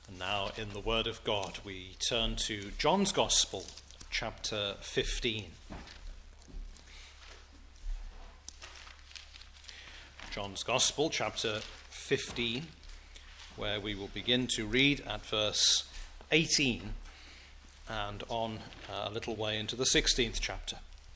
Now, in the Word of God, we turn to John's Gospel, chapter 15. John's Gospel, chapter 15, where we will begin to read at verse 18 and on a little way into the 16th chapter.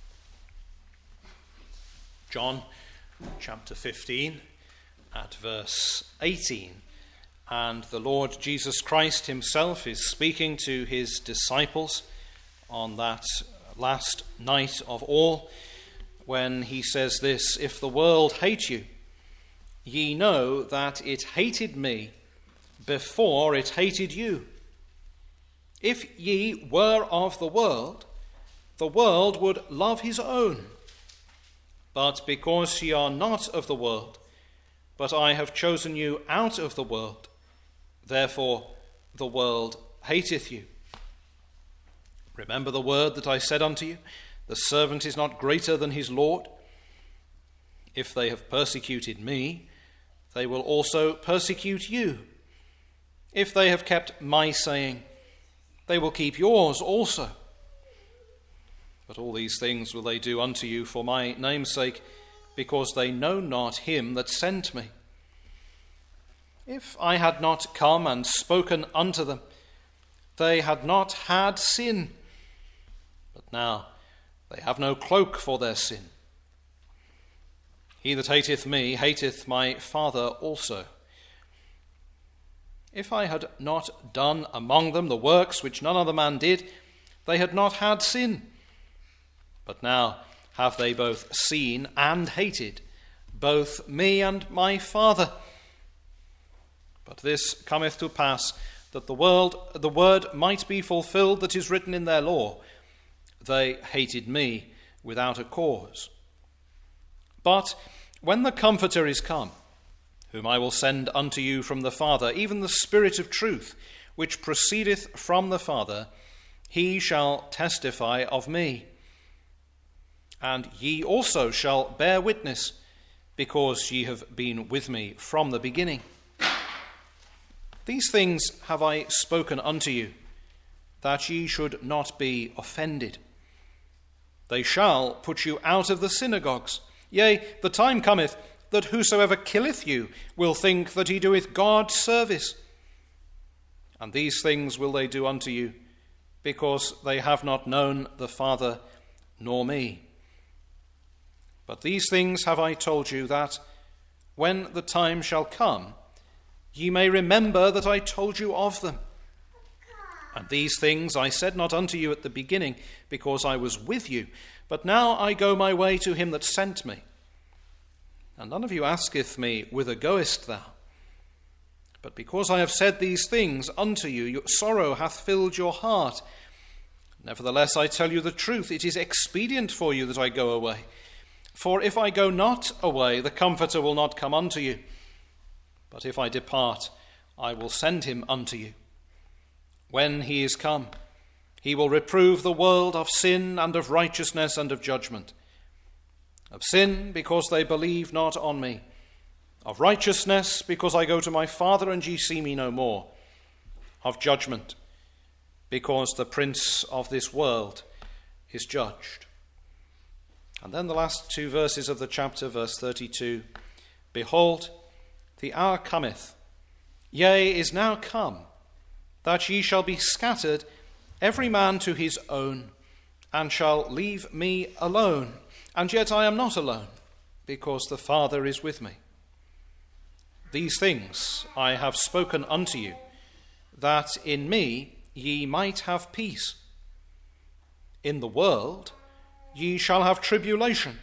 John, chapter 15, at verse 18. And the Lord Jesus Christ himself is speaking to his disciples on that last night of all, when he says this: "If the world hate you, ye know that it hated me before it hated you. If ye were of the world would love his own. But because ye are not of the world, but I have chosen you out of the world, therefore the world hateth you. Remember the word that I said unto you, the servant is not greater than his Lord. If they have persecuted me, they will also persecute you. If they have kept my saying, they will keep yours also. But all these things will they do unto you for my name's sake, because they know not him that sent me. If I had not come and spoken unto them, they had not had sin. But now they have no cloak for their sin. He that hateth me hateth my Father also. If I had not done among them the works which none other man did, they had not had sin. But now have they both seen and hated, both me and my Father. But this cometh to pass, that the word might be fulfilled that is written in their law, they hated me without a cause. But when the Comforter is come, whom I will send unto you from the Father, even the Spirit of truth, which proceedeth from the Father, he shall testify of me. And ye also shall bear witness, because ye have been with me from the beginning. These things have I spoken unto you, that ye should not be offended. They shall put you out of the synagogues. Yea, the time cometh, that whosoever killeth you will think that he doeth God service. And these things will they do unto you, because they have not known the Father nor me. But these things have I told you, that when the time shall come, ye may remember that I told you of them. And these things I said not unto you at the beginning, because I was with you. But now I go my way to him that sent me. And none of you asketh me, Whither goest thou? But because I have said these things unto you, your sorrow hath filled your heart. Nevertheless, I tell you the truth, it is expedient for you that I go away. For if I go not away, the Comforter will not come unto you. But if I depart, I will send him unto you. When he is come, he will reprove the world of sin and of righteousness and of judgment. Of sin, because they believe not on me. Of righteousness, because I go to my Father and ye see me no more. Of judgment, because the prince of this world is judged." And then the last two verses of the chapter, verse 32. "Behold, the hour cometh, yea, is now come, that ye shall be scattered, every man to his own, and shall leave me alone. And yet I am not alone, because the Father is with me. These things I have spoken unto you, that in me ye might have peace. In the world ye shall have tribulation,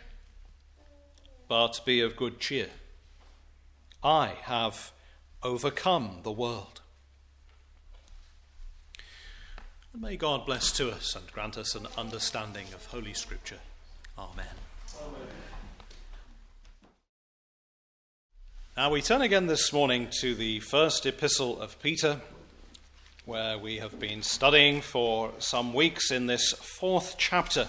but be of good cheer. I have overcome the world." And may God bless to us and grant us an understanding of Holy Scripture. Amen. Amen. Now we turn again this morning to the first epistle of Peter, where we have been studying for some weeks in this fourth chapter.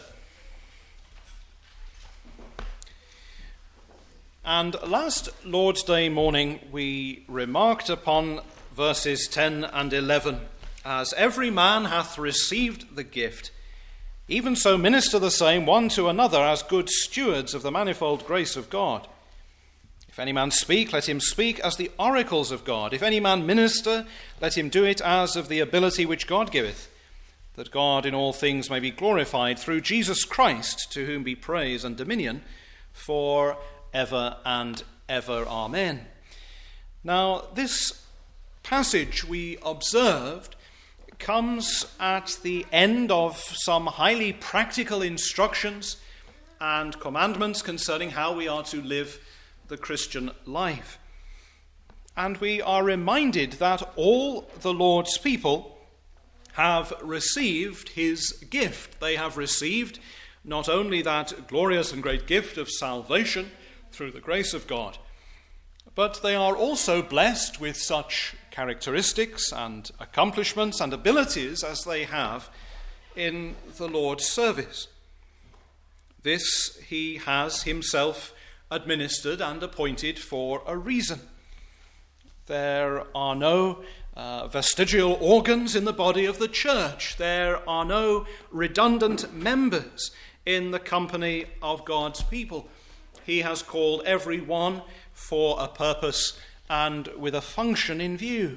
And last Lord's Day morning we remarked upon verses 10 and 11. As every man hath received the gift, even so minister the same one to another as good stewards of the manifold grace of God. If any man speak, let him speak as the oracles of God. If any man minister, let him do it as of the ability which God giveth, that God in all things may be glorified through Jesus Christ, to whom be praise and dominion for ever and ever. Amen. Now, this passage we observed comes at the end of some highly practical instructions and commandments concerning how we are to live the Christian life. And we are reminded that all the Lord's people have received his gift. They have received not only that glorious and great gift of salvation through the grace of God, but they are also blessed with such characteristics and accomplishments and abilities as they have in the Lord's service. This he has himself administered and appointed for a reason. There are no vestigial organs in the body of the church. There are no redundant members in the company of God's people. He has called every one for a purpose and with a function in view.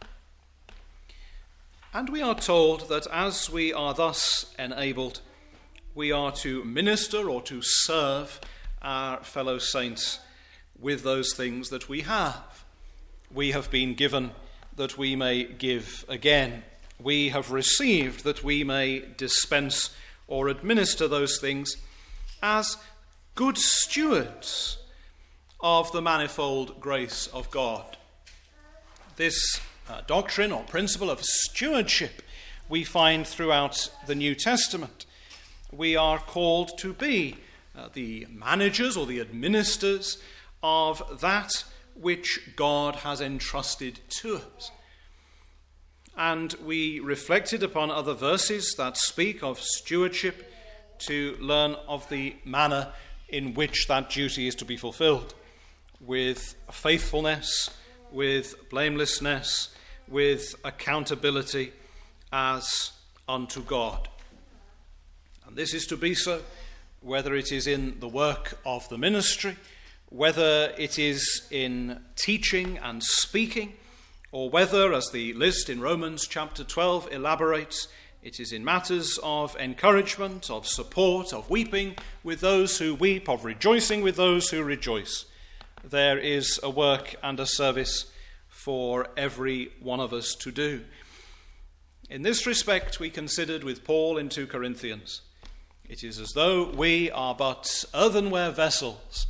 And we are told that as we are thus enabled, we are to minister or to serve our fellow saints with those things that we have. We have been given that we may give again. We have received that we may dispense or administer those things as good stewards of the manifold grace of God. This doctrine or principle of stewardship we find throughout the New Testament. We are called to be the managers or the administrators of that which God has entrusted to us. And we reflected upon other verses that speak of stewardship to learn of the manner in which that duty is to be fulfilled, with faithfulness, with blamelessness, with accountability as unto God. And this is to be so whether it is in the work of the ministry, whether it is in teaching and speaking, or whether, as the list in Romans chapter 12 elaborates, it is in matters of encouragement, of support, of weeping with those who weep, of rejoicing with those who rejoice. There is a work and a service for every one of us to do. In this respect, we considered with Paul in 2 Corinthians, it is as though we are but earthenware vessels,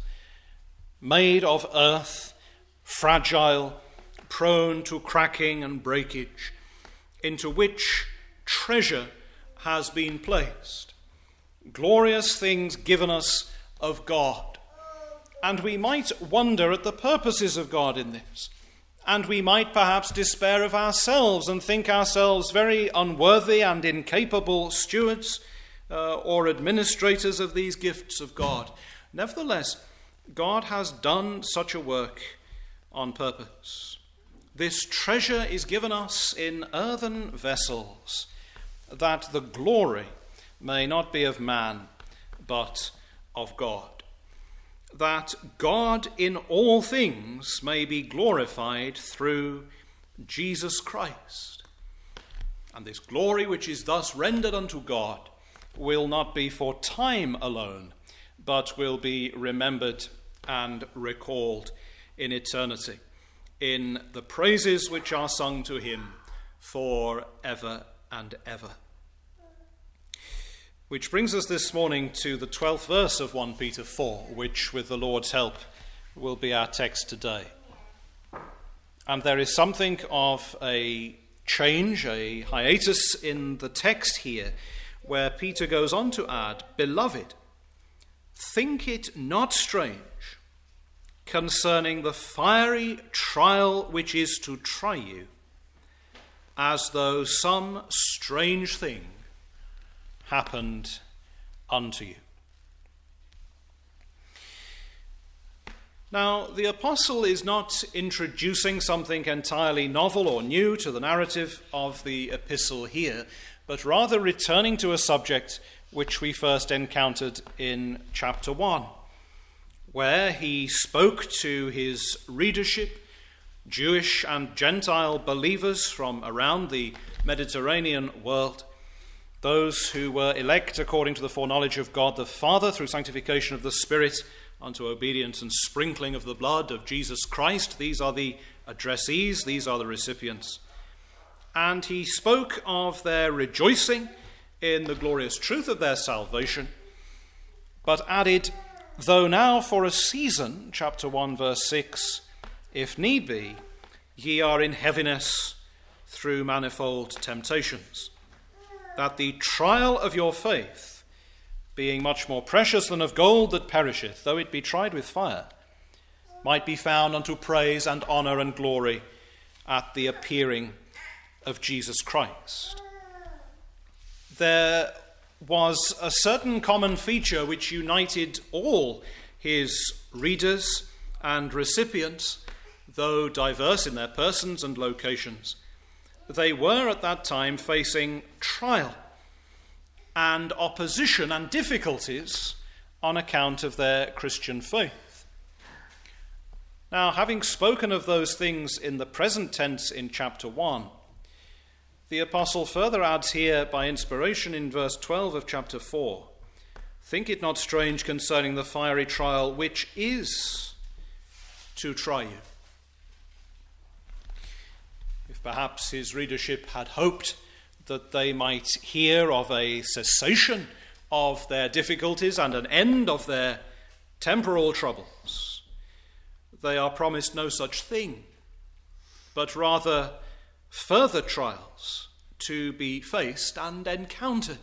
made of earth, fragile, prone to cracking and breakage, into which treasure has been placed, glorious things given us of God. And we might wonder at the purposes of God in this, and we might perhaps despair of ourselves and think ourselves very unworthy and incapable stewards or administrators of these gifts of God. Nevertheless, God has done such a work on purpose. This treasure is given us in earthen vessels, that the glory may not be of man, but of God. That God in all things may be glorified through Jesus Christ. And this glory which is thus rendered unto God will not be for time alone, but will be remembered and recalled in eternity, in the praises which are sung to him for ever and ever. Which brings us this morning to the 12th verse of 1 Peter 4, which with the Lord's help will be our text today. And there is something of a change, a hiatus in the text here, where Peter goes on to add, "Beloved, think it not strange concerning the fiery trial which is to try you, as though some strange thing happened unto you." Now, the apostle is not introducing something entirely novel or new to the narrative of the epistle here, but rather returning to a subject which we first encountered in chapter 1, where he spoke to his readership, Jewish and Gentile believers from around the Mediterranean world, those who were elect according to the foreknowledge of God the Father through sanctification of the Spirit unto obedience and sprinkling of the blood of Jesus Christ. These are the addressees, these are the recipients. And he spoke of their rejoicing in the glorious truth of their salvation, but added, though now for a season, chapter 1, verse 6, if need be, ye are in heaviness through manifold temptations, that the trial of your faith, being much more precious than of gold that perisheth, though it be tried with fire, might be found unto praise and honour and glory at the appearing of Jesus Christ. There was a certain common feature which united all his readers and recipients, though diverse in their persons and locations. They were at that time facing trial and opposition and difficulties on account of their Christian faith. Now, having spoken of those things in the present tense in chapter 1, the apostle further adds here by inspiration in verse 12 of chapter 4, think it not strange concerning the fiery trial which is to try you. If perhaps his readership had hoped that they might hear of a cessation of their difficulties and an end of their temporal troubles, they are promised no such thing, but rather further trials to be faced and encountered.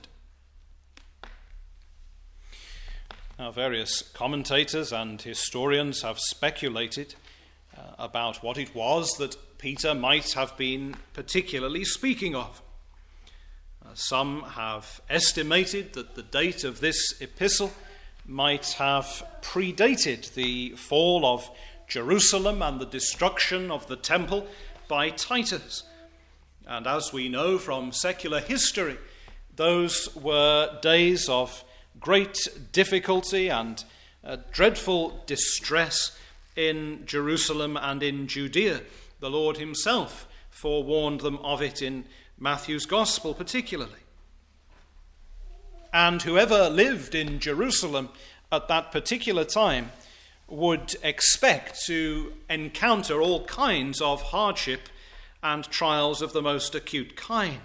Now, various commentators and historians have speculated about what it was that Peter might have been particularly speaking of. Some have estimated that the date of this epistle might have predated the fall of Jerusalem and the destruction of the temple by Titus. And as we know from secular history, those were days of great difficulty and dreadful distress in Jerusalem and in Judea. The Lord himself forewarned them of it in Matthew's Gospel particularly. And whoever lived in Jerusalem at that particular time would expect to encounter all kinds of hardship and trials of the most acute kind.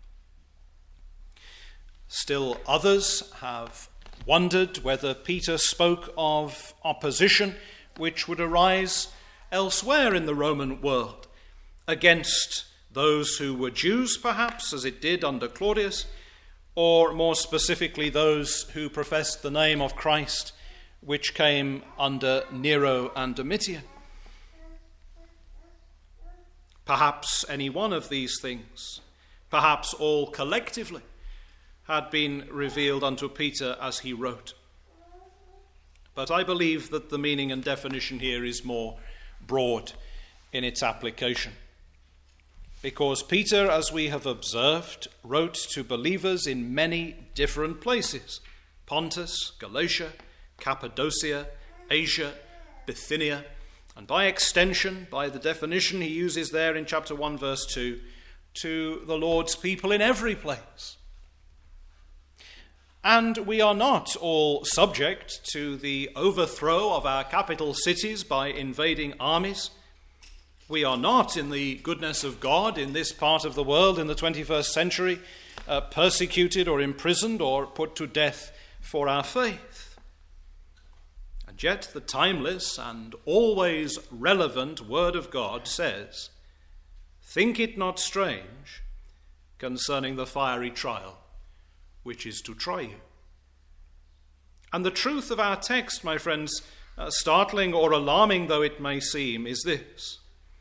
Still others have wondered whether Peter spoke of opposition which would arise elsewhere in the Roman world against those who were Jews, perhaps, as it did under Claudius, or more specifically those who professed the name of Christ, which came under Nero and Domitian. Perhaps any one of these things, perhaps all collectively, had been revealed unto Peter as he wrote. But I believe that the meaning and definition here is more broad in its application. Because Peter, as we have observed, wrote to believers in many different places: Pontus, Galatia, Cappadocia, Asia, Bithynia, and by extension, by the definition he uses there in chapter 1, verse 2, to the Lord's people in every place. And we are not all subject to the overthrow of our capital cities by invading armies. We are not, in the goodness of God, in this part of the world in the 21st century, persecuted or imprisoned or put to death for our faith. And yet the timeless and always relevant Word of God says, think it not strange concerning the fiery trial which is to try you. And the truth of our text, my friends, startling or alarming though it may seem, is this: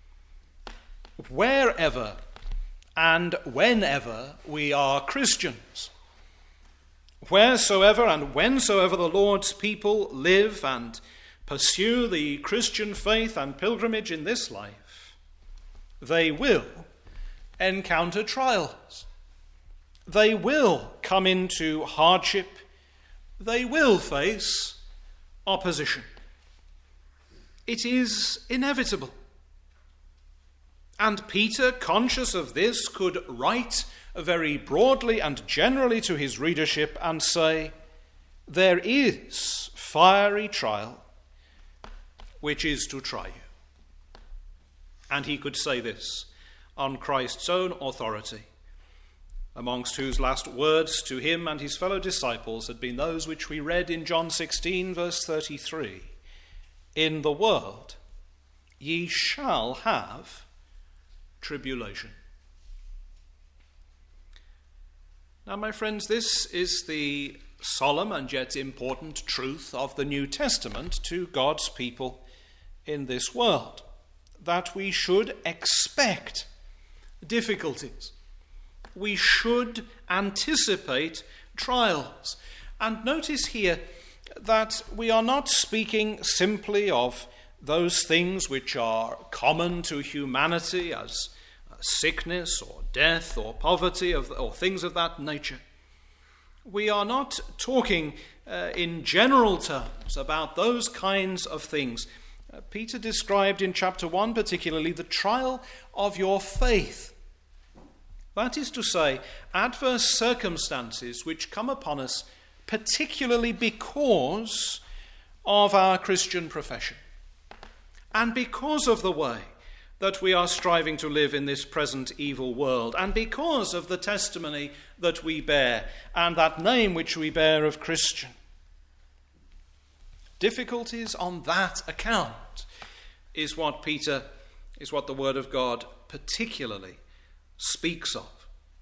wherever and whenever we are Christians, wheresoever and whensoever the Lord's people live and pursue the Christian faith and pilgrimage in this life, they will encounter trials. They will come into hardship. They will face opposition. It is inevitable. And Peter, conscious of this, could write very broadly and generally to his readership and say, there is fiery trial which is to try you. And he could say this on Christ's own authority, amongst whose last words to him and his fellow disciples had been those which we read in John 16, verse 33. In the world ye shall have tribulation. Now, my friends, this is the solemn and yet important truth of the New Testament to God's people in this world, that we should expect difficulties. We should anticipate trials. And notice here that we are not speaking simply of those things which are common to humanity as sickness or death or poverty or things of that nature. We are not talking in general terms about those kinds of things. Peter described in chapter 1 particularly the trial of your faith. That is to say, adverse circumstances which come upon us particularly because of our Christian profession and because of the way that we are striving to live in this present evil world, and because of the testimony that we bear and that name which we bear of Christian. Difficulties on that account is what the Word of God particularly speaks of.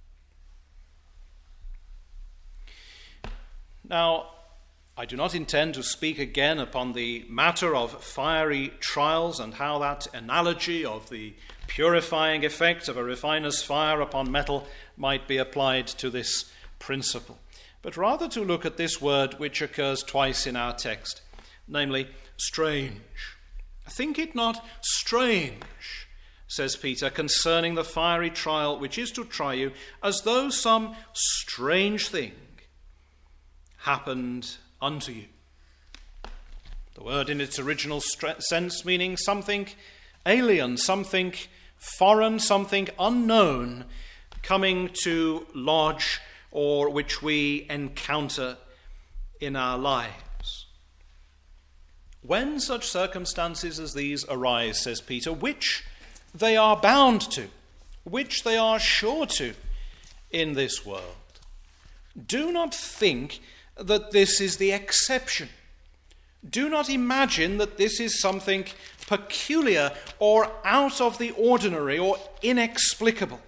Now, I do not intend to speak again upon the matter of fiery trials and how that analogy of the purifying effect of a refiner's fire upon metal might be applied to this principle, but rather to look at this word which occurs twice in our text, namely, strange. Think it not strange, says Peter, concerning the fiery trial which is to try you, as though some strange thing happened unto you. The word in its original sense meaning something alien, something foreign, something unknown coming to lodge or which we encounter in our lives. When such circumstances as these arise, says Peter, which they are bound to, which they are sure to in this world, do not think that this is the exception. Do not imagine that this is something peculiar or out of the ordinary or inexplicable.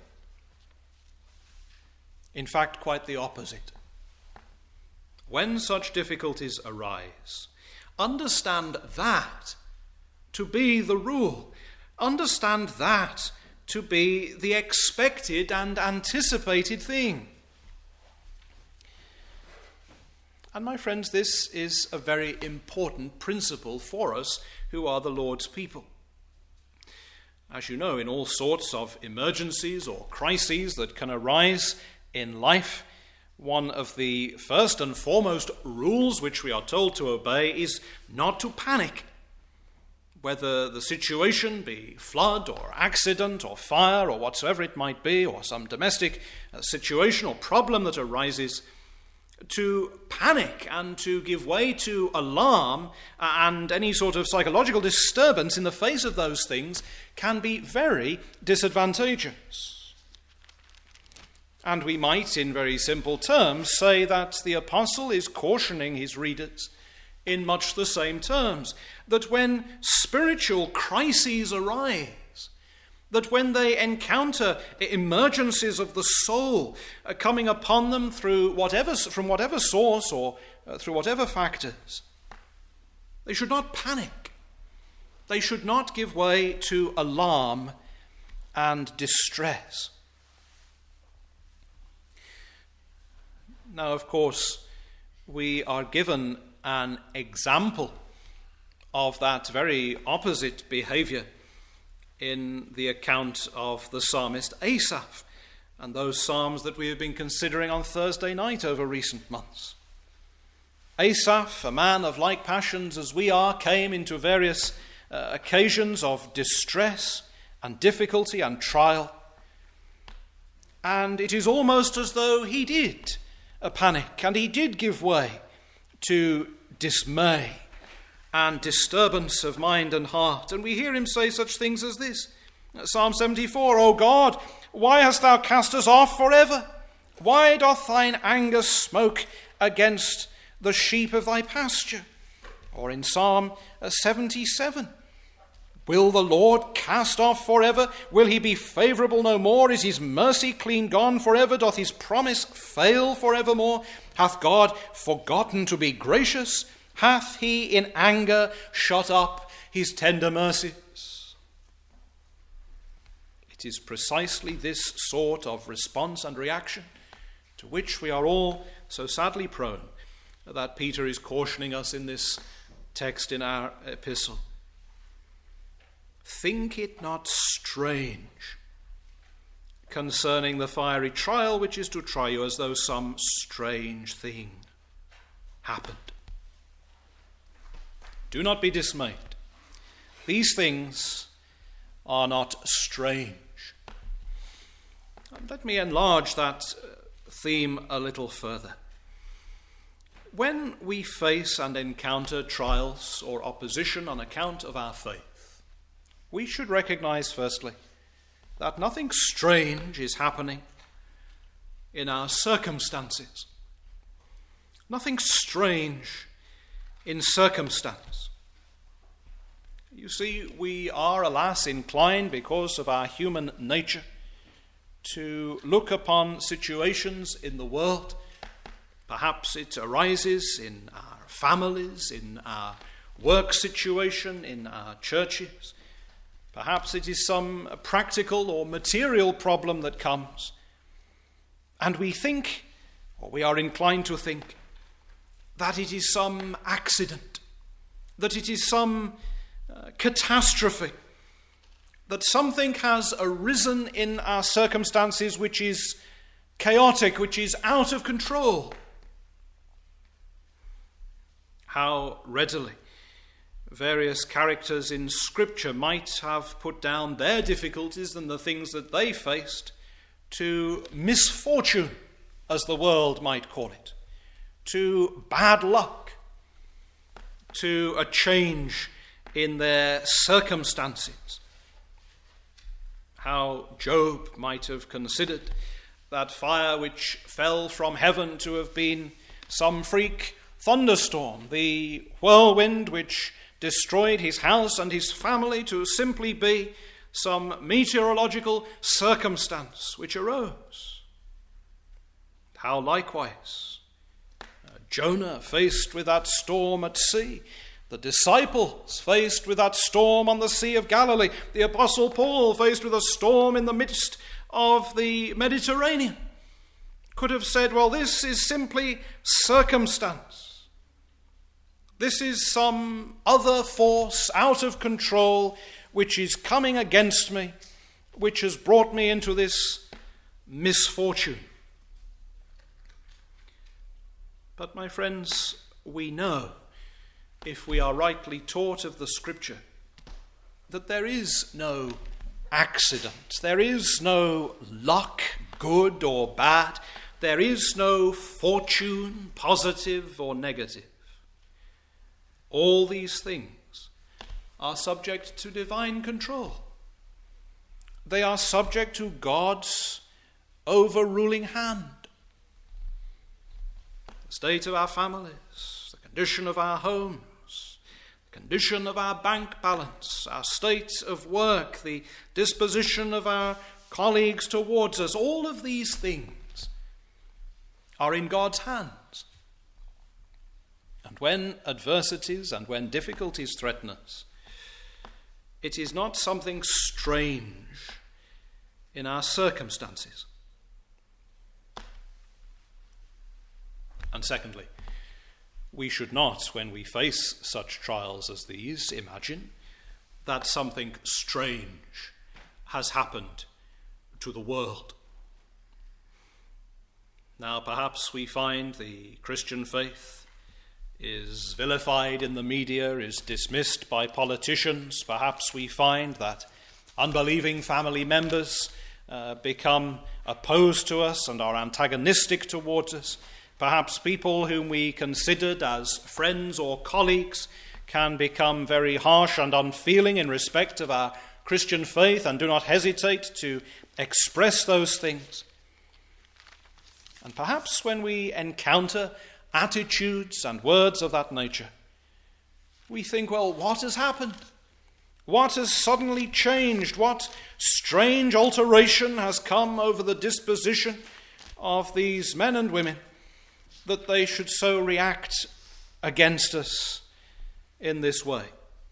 In fact, quite the opposite. When such difficulties arise, understand that to be the rule. Understand that to be the expected and anticipated thing. And my friends, this is a very important principle for us who are the Lord's people. As you know, in all sorts of emergencies or crises that can arise in life, one of the first and foremost rules which we are told to obey is not to panic. Whether the situation be flood or accident or fire or whatsoever it might be, or some domestic situation or problem that arises, to panic and to give way to alarm and any sort of psychological disturbance in the face of those things can be very disadvantageous. And we might, in very simple terms, say that the apostle is cautioning his readers in much the same terms, that when spiritual crises arise, that when they encounter emergencies of the soul coming upon them from whatever source or through whatever factors, they should not panic. They should not give way to alarm and distress. Now, of course, we are given an example of that very opposite behavior in the account of the psalmist Asaph and those psalms that we have been considering on Thursday night over recent months. Asaph, a man of like passions as we are, came into various occasions of distress and difficulty and trial. And it is almost as though he did panic and he did give way to dismay and disturbance of mind and heart. And we hear him say such things as this. Psalm 74, O God, why hast thou cast us off forever? Why doth thine anger smoke against the sheep of thy pasture? Or in Psalm 77, will the Lord cast off forever? Will he be favourable no more? Is his mercy clean gone forever? Doth his promise fail forevermore? Hath God forgotten to be gracious? Hath he in anger shut up his tender mercies? It is precisely this sort of response and reaction to which we are all so sadly prone that Peter is cautioning us in this text in our epistle. Think it not strange concerning the fiery trial which is to try you, as though some strange thing happened. Do not be dismayed. These things are not strange. Let me enlarge that theme a little further. When we face and encounter trials or opposition on account of our faith, we should recognize, firstly, that nothing strange is happening in our circumstances. Nothing strange in circumstance. You see, we are, alas, inclined, because of our human nature, to look upon situations in the world. Perhaps it arises in our families, in our work situation, in our churches. Perhaps it is some practical or material problem that comes. And we think, or we are inclined to think, that it is some accident, that it is some catastrophe, that something has arisen in our circumstances which is chaotic, which is out of control. How readily various characters in Scripture might have put down their difficulties and the things that they faced to misfortune, as the world might call it, to bad luck, to a change in their circumstances. How Job might have considered that fire which fell from heaven to have been some freak thunderstorm, the whirlwind which destroyed his house and his family to simply be some meteorological circumstance which arose. How likewise Jonah faced with that storm at sea, the disciples faced with that storm on the Sea of Galilee, the Apostle Paul faced with a storm in the midst of the Mediterranean, could have said, well, this is simply circumstance. This is some other force out of control which is coming against me, which has brought me into this misfortune. But my friends, we know, if we are rightly taught of the Scripture, that there is no accident, there is no luck, good or bad, there is no fortune, positive or negative. All these things are subject to divine control. They are subject to God's overruling hand. The state of our families, the condition of our homes, the condition of our bank balance, our state of work, the disposition of our colleagues towards us, all of these things are in God's hands. And when adversities and when difficulties threaten us, it is not something strange in our circumstances. And secondly, We should not, when we face such trials as these, imagine that something strange has happened to the world. Now, perhaps we find the Christian faith is vilified in the media, is dismissed by politicians. Perhaps we find that unbelieving family members become opposed to us and are antagonistic towards us. Perhaps people whom we considered as friends or colleagues can become very harsh and unfeeling in respect of our Christian faith and do not hesitate to express those things. And perhaps when we encounter attitudes and words of that nature, we think, well, what has happened? What has suddenly changed? What strange alteration has come over the disposition of these men and women that they should so react against us in this way?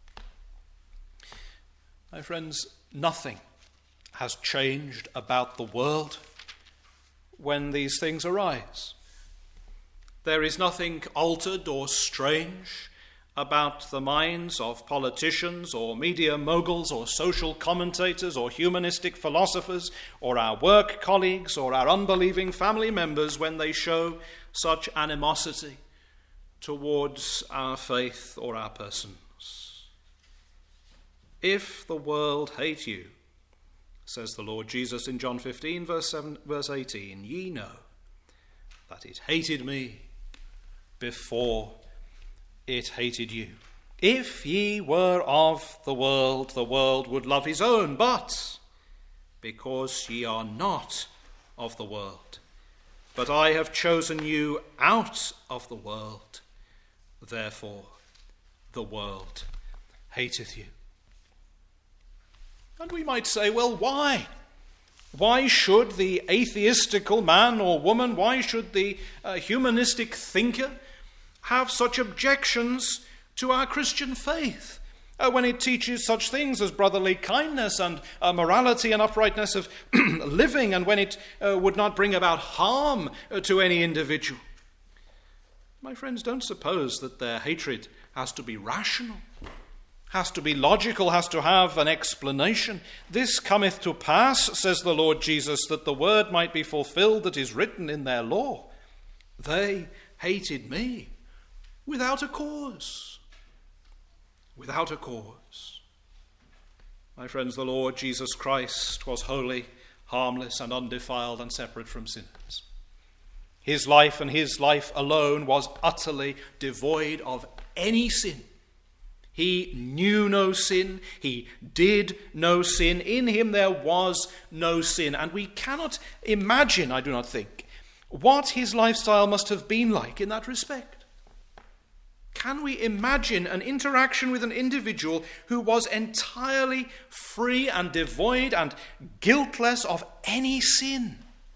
My friends, nothing has changed about the world when these things arise. There is nothing altered or strange about the minds of politicians or media moguls or social commentators or humanistic philosophers or our work colleagues or our unbelieving family members when they show such animosity towards our faith or our persons. If the world hate you, says the Lord Jesus in John 15, verse 18, ye know that it hated me before it hated you. If ye were of the world would love his own, but because ye are not of the world, but I have chosen you out of the world, therefore the world hateth you. And we might say, well, why? Why should the atheistical man or woman, why should the humanistic thinker have such objections to our Christian faith when it teaches such things as brotherly kindness and morality and uprightness of living, and when it would not bring about harm to any individual? My friends, don't suppose that their hatred has to be rational, has to be logical, has to have an explanation. This cometh to pass, says the Lord Jesus, that the word might be fulfilled that is written in their law. They hated me without a cause. Without a cause. My friends, the Lord Jesus Christ was holy, harmless, and undefiled, and separate from sinners. His life and his life alone was utterly devoid of any sin. He knew no sin. He did no sin. In him there was no sin. And we cannot imagine, I do not think, what his lifestyle must have been like in that respect. Can we imagine an interaction with an individual who was entirely free and devoid and guiltless of any sin?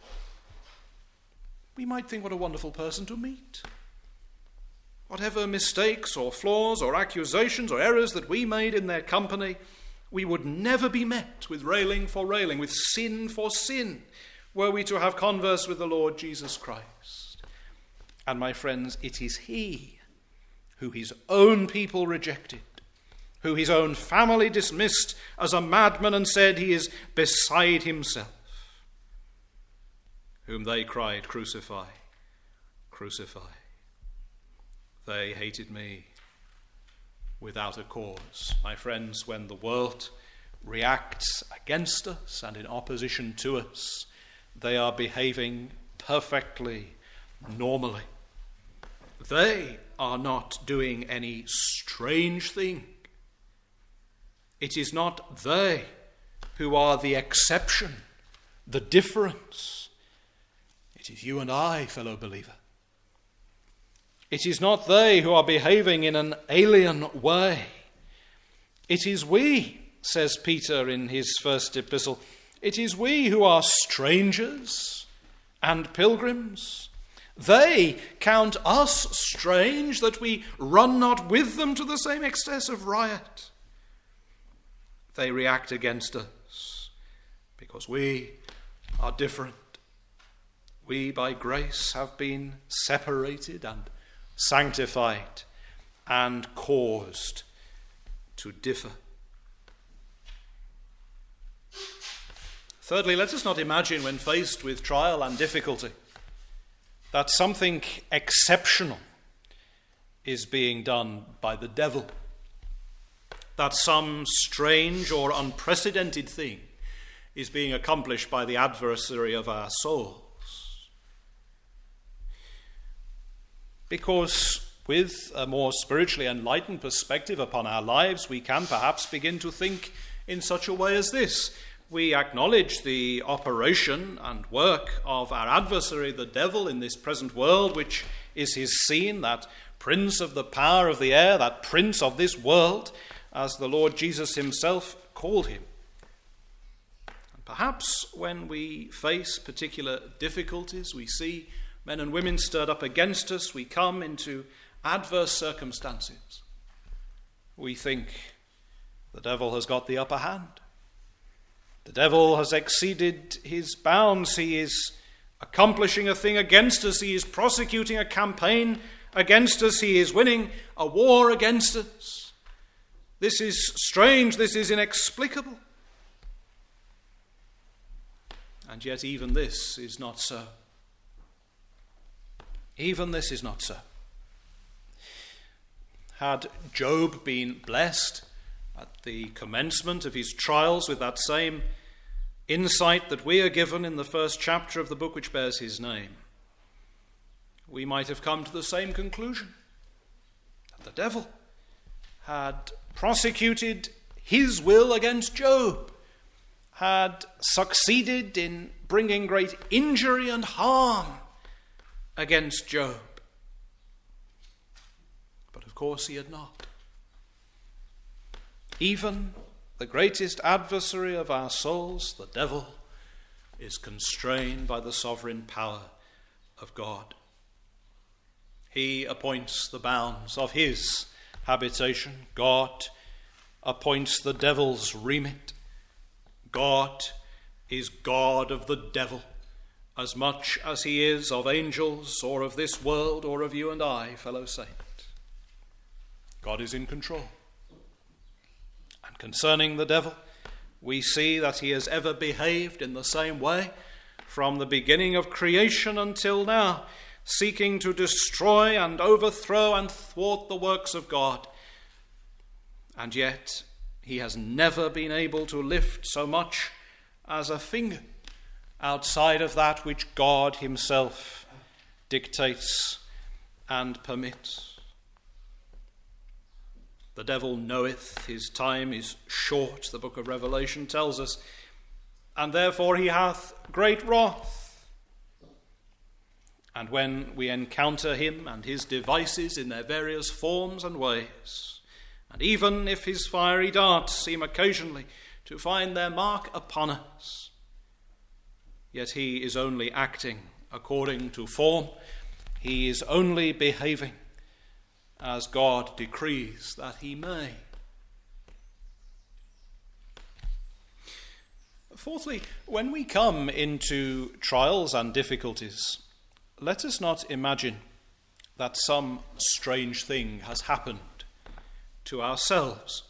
We might think, what a wonderful person to meet. Whatever mistakes or flaws or accusations or errors that we made in their company, we would never be met with railing for railing, with sin for sin, were we to have converse with the Lord Jesus Christ. And my friends, it is he who his own people rejected, who his own family dismissed as a madman and said he is beside himself, whom they cried, crucify, crucify. They hated me without a cause. My friends, when the world reacts against us and in opposition to us, they are behaving perfectly normally. They are not doing any strange thing. It is not they who are the exception, the difference. It is you and I, fellow believer. It is not they who are behaving in an alien way. It is we, says Peter in his first epistle, it is we who are strangers and pilgrims. They count us strange that we run not with them to the same excess of riot. They react against us because we are different. We, by grace, have been separated and sanctified, and caused to differ. Thirdly, let us not imagine when faced with trial and difficulty that something exceptional is being done by the devil, that some strange or unprecedented thing is being accomplished by the adversary of our souls. Because with a more spiritually enlightened perspective upon our lives, we can perhaps begin to think in such a way as this. We acknowledge the operation and work of our adversary, the devil, in this present world, which is his scene, that prince of the power of the air, that prince of this world, as the Lord Jesus himself called him. And perhaps when we face particular difficulties, we see men and women stirred up against us, we come into adverse circumstances, we think the devil has got the upper hand. The devil has exceeded his bounds. He is accomplishing a thing against us. He is prosecuting a campaign against us. He is winning a war against us. This is strange. This is inexplicable. And yet even this is not so. Even this is not so. Had Job been blessed at the commencement of his trials with that same insight that we are given in the first chapter of the book which bears his name, we might have come to the same conclusion, that the devil had prosecuted his will against Job, had succeeded in bringing great injury and harm against Job. But of course he had not. Even the greatest adversary of our souls, the devil, is constrained by the sovereign power of God. He appoints the bounds of his habitation. God appoints the devil's remit. God is God of the devil as much as he is of angels or of this world or of you and I, fellow saint. God is in control. And concerning the devil, we see that he has ever behaved in the same way from the beginning of creation until now, seeking to destroy and overthrow and thwart the works of God. And yet he has never been able to lift so much as a finger outside of that which God himself dictates and permits. The devil knoweth his time is short, the book of Revelation tells us, and therefore he hath great wrath. And when we encounter him and his devices in their various forms and ways, and even if his fiery darts seem occasionally to find their mark upon us, yet he is only acting according to form. He is only behaving as God decrees that he may. Fourthly, when we come into trials and difficulties, let us not imagine that some strange thing has happened to ourselves.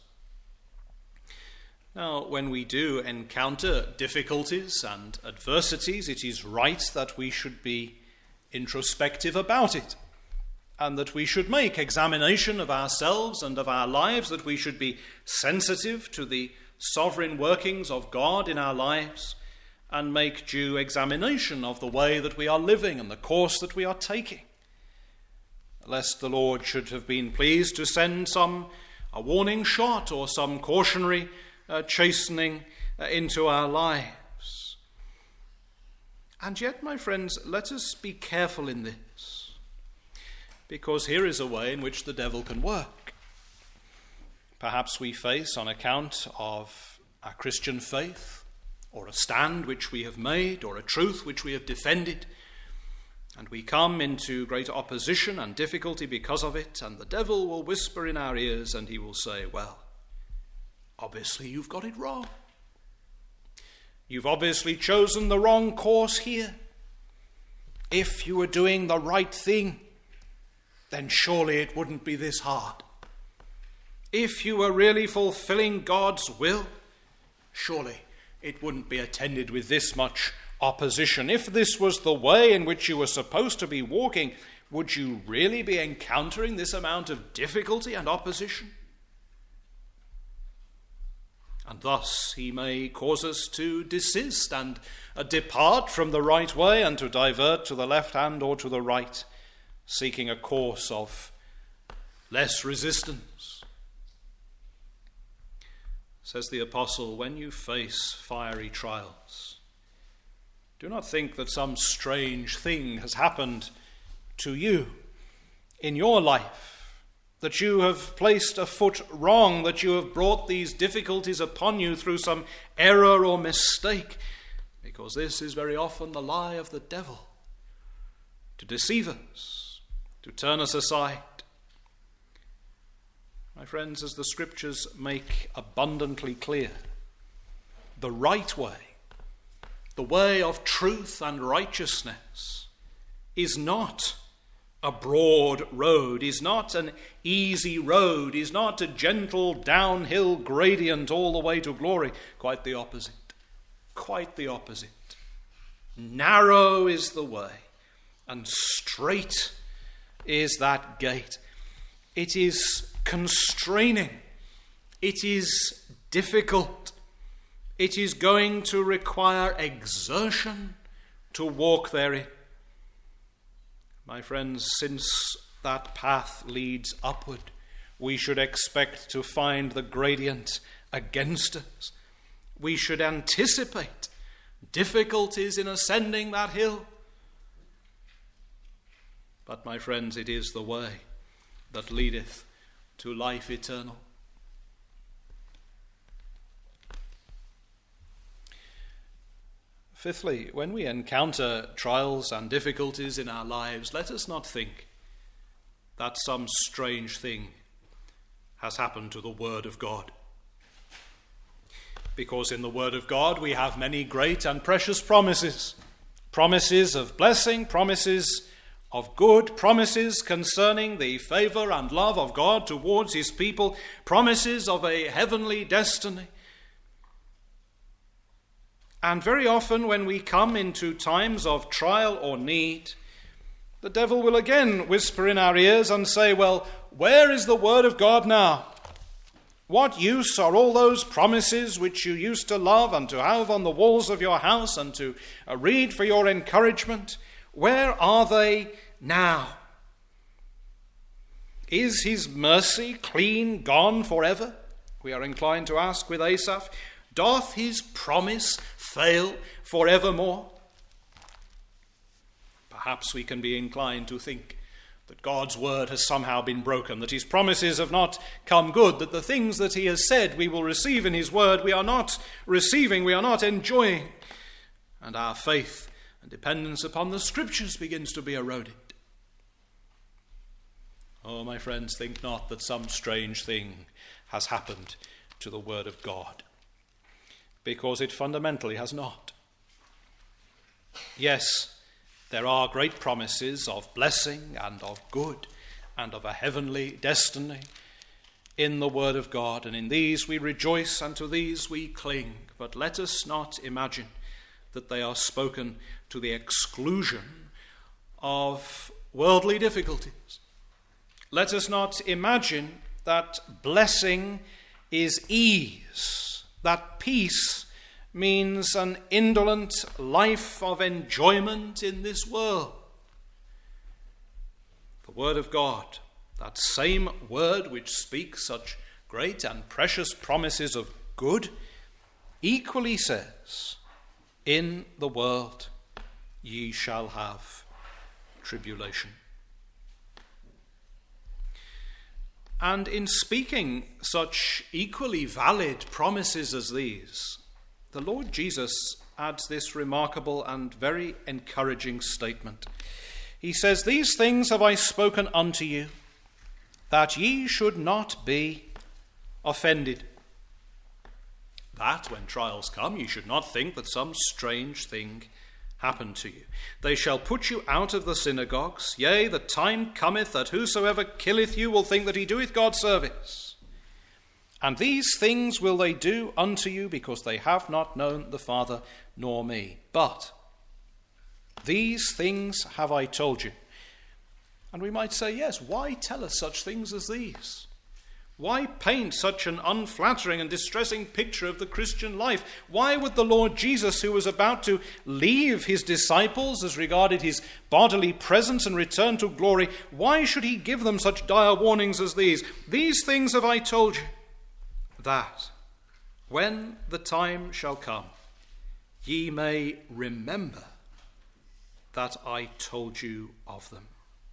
Now, when we do encounter difficulties and adversities, it is right that we should be introspective about it, and that we should make examination of ourselves and of our lives, that we should be sensitive to the sovereign workings of God in our lives, and make due examination of the way that we are living and the course that we are taking, lest the Lord should have been pleased to send a warning shot or some cautionary chastening into our lives. And yet, my friends, let us be careful in this, because here is a way in which the devil can work. Perhaps we face, on account of our Christian faith, or a stand which we have made, or a truth which we have defended, and we come into great opposition and difficulty because of it, and the devil will whisper in our ears and he will say, well, obviously you've got it wrong. You've obviously chosen the wrong course here. If you were doing the right thing, then surely it wouldn't be this hard. If you were really fulfilling God's will, surely it wouldn't be attended with this much opposition. If this was the way in which you were supposed to be walking, would you really be encountering this amount of difficulty and opposition? And thus he may cause us to desist and depart from the right way and to divert to the left hand or to the right, seeking a course of less resistance. Says the apostle, when you face fiery trials, do not think that some strange thing has happened to you in your life, that you have placed a foot wrong, that you have brought these difficulties upon you through some error or mistake, because this is very often the lie of the devil, to deceive us, to turn us aside. My friends, as the scriptures make abundantly clear, the right way, the way of truth and righteousness, is not a broad road, is not an easy road, is not a gentle downhill gradient all the way to glory. Quite the opposite. Quite the opposite. Narrow is the way, and straight is that gate. It is constraining. It is difficult. It is going to require exertion to walk therein. My friends, since that path leads upward, we should expect to find the gradient against us. We should anticipate difficulties in ascending that hill. But, my friends, it is the way that leadeth to life eternal. Fifthly, when we encounter trials and difficulties in our lives, let us not think that some strange thing has happened to the Word of God. Because in the Word of God we have many great and precious promises. Promises of blessing, promises of good, promises concerning the favor and love of God towards his people, promises of a heavenly destiny. And very often when we come into times of trial or need, the devil will again whisper in our ears and say, well, where is the Word of God now? What use are all those promises which you used to love and to have on the walls of your house and to read for your encouragement? Where are they now? Is his mercy clean gone forever? We are inclined to ask with Asaph, doth his promise fail forevermore? Perhaps we can be inclined to think that God's word has somehow been broken, that his promises have not come good, that the things that he has said we will receive in his word we are not receiving, we are not enjoying, and our faith and dependence upon the scriptures begins to be eroded. Oh, my friends, think not that some strange thing has happened to the word of God, because it fundamentally has not. Yes, there are great promises of blessing and of good and of a heavenly destiny in the Word of God, and in these we rejoice and to these we cling. But let us not imagine that they are spoken to the exclusion of worldly difficulties. Let us not imagine that blessing is ease, that peace means an indolent life of enjoyment in this world. The Word of God, that same Word which speaks such great and precious promises of good, equally says, in the world ye shall have tribulation. And in speaking such equally valid promises as these, the Lord Jesus adds this remarkable and very encouraging statement. He says, these things have I spoken unto you, that ye should not be offended. That when trials come, ye should not think that some strange thing happen to you. They shall put you out of the synagogues. Yea, the time cometh that whosoever killeth you will think that he doeth God service. And these things will they do unto you, because they have not known the Father nor me. But these things have I told you. And we might say, yes, why tell us such things as these? Why paint such an unflattering and distressing picture of the Christian life? Why would the Lord Jesus, who was about to leave his disciples as regarded his bodily presence and return to glory, why should he give them such dire warnings as these? These things have I told you, that when the time shall come, ye may remember that I told you of them.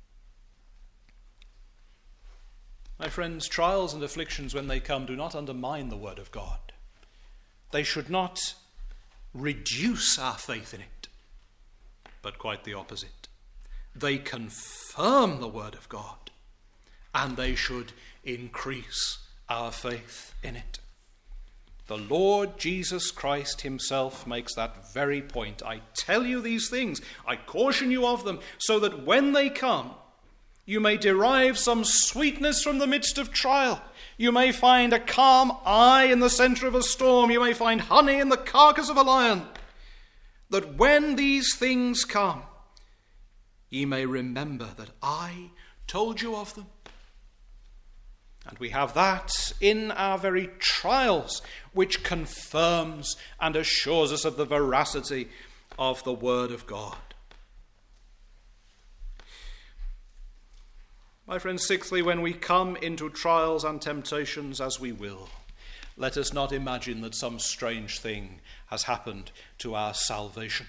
My friends, trials and afflictions, when they come, do not undermine the word of God. They should not reduce our faith in it, but quite the opposite. They confirm the word of God, and they should increase our faith in it. The Lord Jesus Christ himself makes that very point. I tell you these things, I caution you of them, so that when they come, you may derive some sweetness from the midst of trial. You may find a calm eye in the center of a storm. You may find honey in the carcass of a lion. That when these things come, ye may remember that I told you of them. And we have that in our very trials, which confirms and assures us of the veracity of the word of God. My friends, sixthly, when we come into trials and temptations, as we will, let us not imagine that some strange thing has happened to our salvation.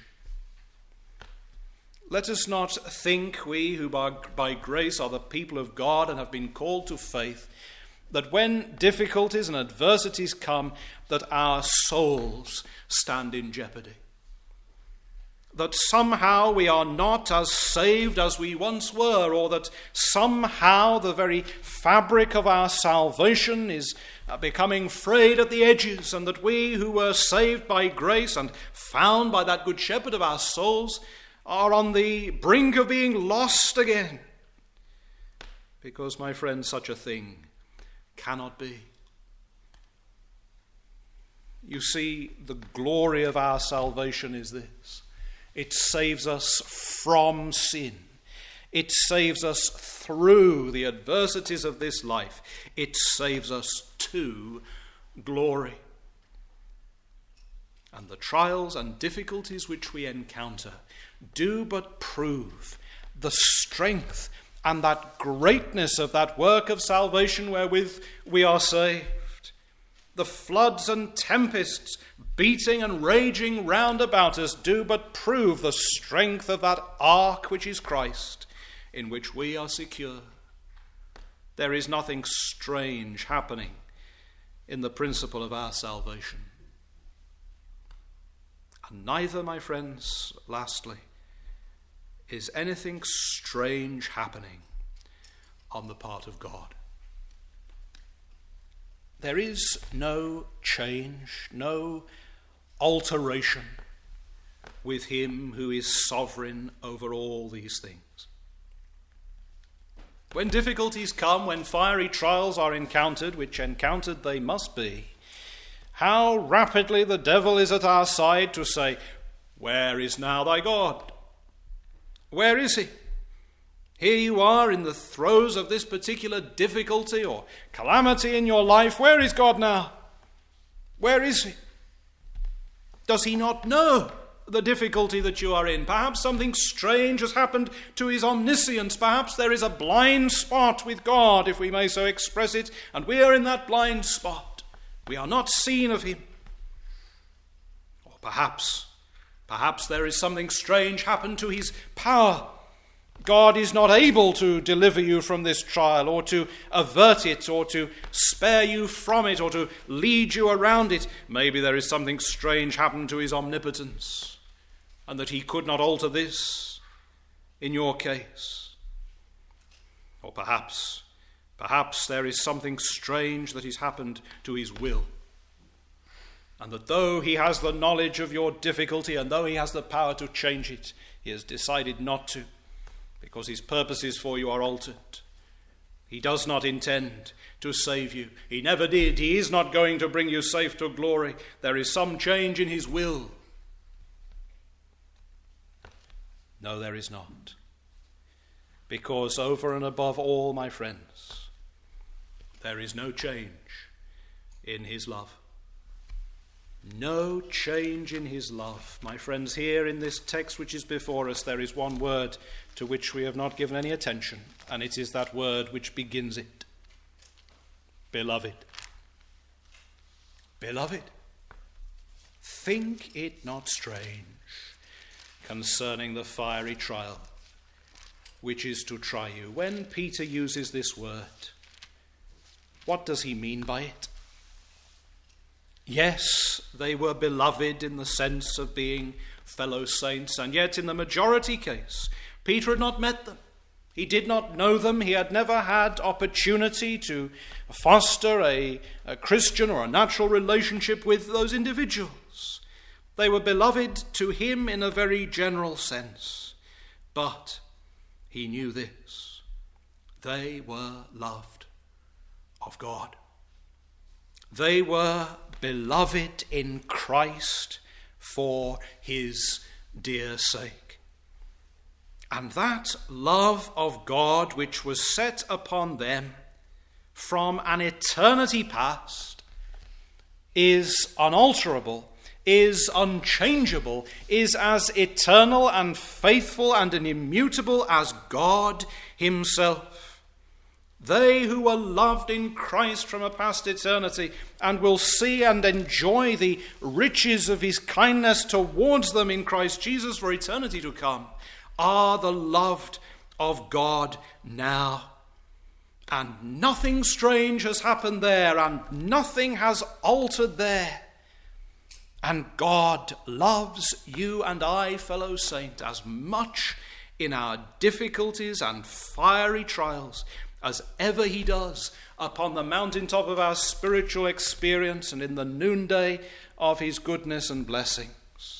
Let us not think, we who by grace are the people of God and have been called to faith, that when difficulties and adversities come, that our souls stand in jeopardy. That somehow we are not as saved as we once were, or that somehow the very fabric of our salvation is becoming frayed at the edges, and that we who were saved by grace and found by that good shepherd of our souls are on the brink of being lost again. Because, my friends, such a thing cannot be. You see, the glory of our salvation is this. It saves us from sin. It saves us through the adversities of this life. It saves us to glory. And the trials and difficulties which we encounter do but prove the strength and that greatness of that work of salvation wherewith we are saved. The floods and tempests beating and raging round about us do but prove the strength of that ark which is Christ, in which we are secure. There is nothing strange happening in the principle of our salvation. And neither, my friends, lastly, is anything strange happening on the part of God. There is no change, no alteration with him who is sovereign over all these things. When difficulties come, when fiery trials are encountered, which encountered they must be, how rapidly the devil is at our side to say, "Where is now thy God? Where is he? Here you are in the throes of this particular difficulty or calamity in your life. Where is God now? Where is he? Does he not know the difficulty that you are in? Perhaps something strange has happened to his omniscience. Perhaps there is a blind spot with God, if we may so express it, and we are in that blind spot. We are not seen of him. Or perhaps there is something strange happened to his power. God is not able to deliver you from this trial, or to avert it, or to spare you from it, or to lead you around it. Maybe there is something strange happened to his omnipotence, and that he could not alter this in your case. Or perhaps there is something strange that has happened to his will, and that though he has the knowledge of your difficulty and though he has the power to change it, he has decided not to, because his purposes for you are altered. He does not intend to save you. He never did. He is not going to bring you safe to glory. There is some change in his will. No, there is not. Because over and above all, my friends, there is no change in his love. No change in his love. My friends, here in this text which is before us, there is one word to which we have not given any attention, and it is that word which begins it. Beloved. Beloved. Think it not strange concerning the fiery trial which is to try you. When Peter uses this word, what does he mean by it? Yes, they were beloved in the sense of being fellow saints, and yet in the majority case, Peter had not met them. He did not know them. He had never had opportunity to foster a Christian or a natural relationship with those individuals. They were beloved to him in a very general sense. But he knew this: they were loved of God. They were beloved in Christ for his dear sake. And that love of God which was set upon them from an eternity past is unalterable, is unchangeable, is as eternal and faithful and immutable as God himself. They who were loved in Christ from a past eternity and will see and enjoy the riches of his kindness towards them in Christ Jesus for eternity to come are the loved of God now. And nothing strange has happened there, and nothing has altered there. And God loves you and I, fellow saint, as much in our difficulties and fiery trials as ever he does upon the mountaintop of our spiritual experience and in the noonday of his goodness and blessings.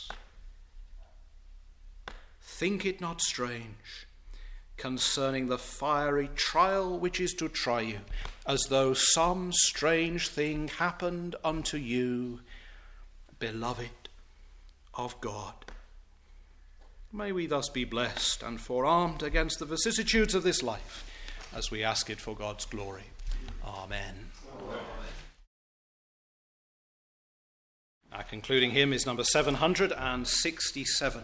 Think it not strange concerning the fiery trial which is to try you, as though some strange thing happened unto you, beloved of God. May we thus be blessed and forearmed against the vicissitudes of this life, as we ask it for God's glory. Amen. Amen. Our concluding hymn is number 767.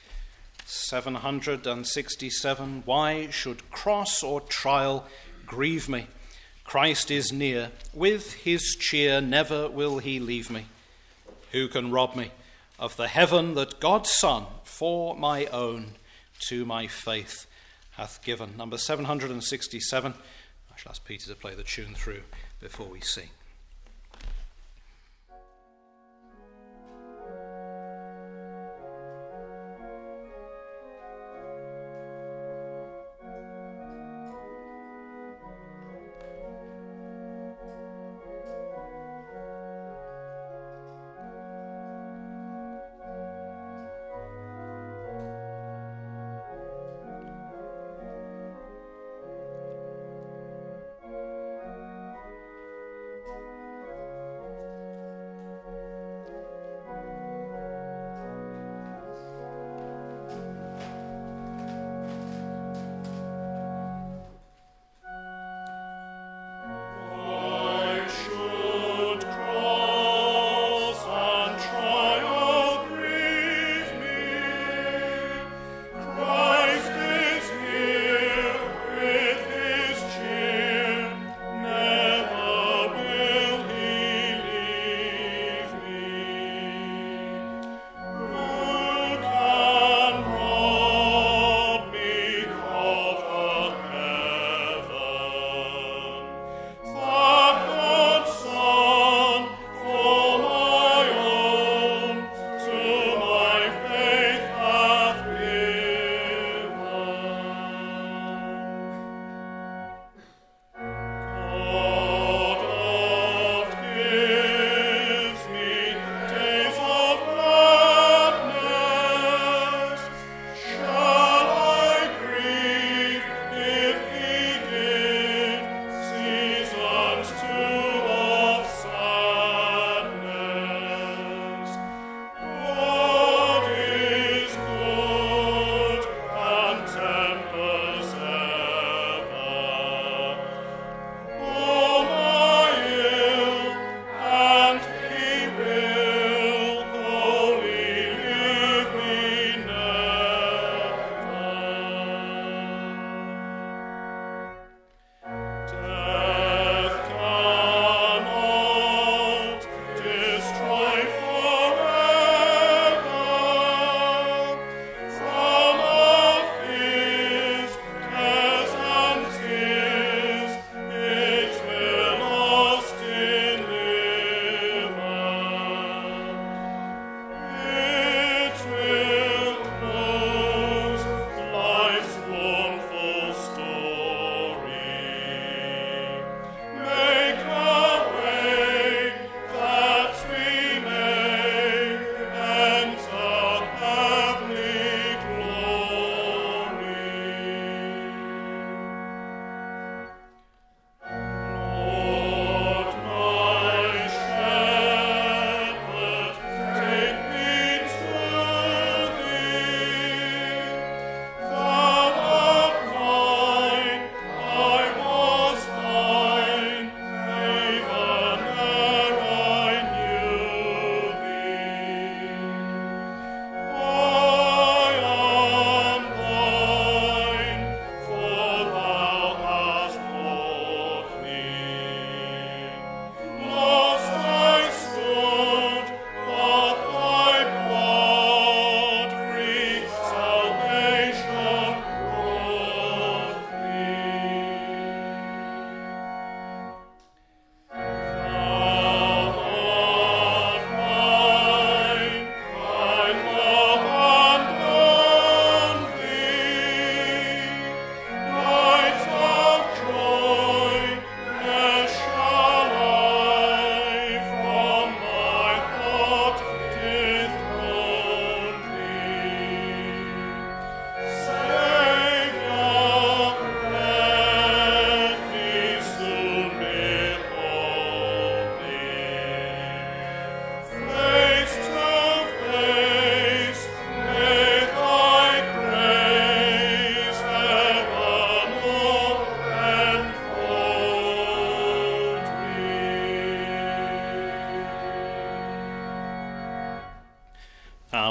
767. Why should cross or trial grieve me? Christ is near. With his cheer never will he leave me. Who can rob me of the heaven that God's Son for my own to my faith hath given? Number 767. I shall ask Peter to play the tune through before we sing.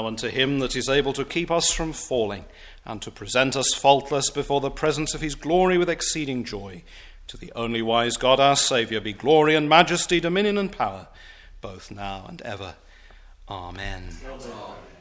unto him that is able to keep us from falling, and to present us faultless before the presence of his glory with exceeding joy. To the only wise God our Saviour be glory and majesty, dominion and power, both now and ever. Amen. Amen.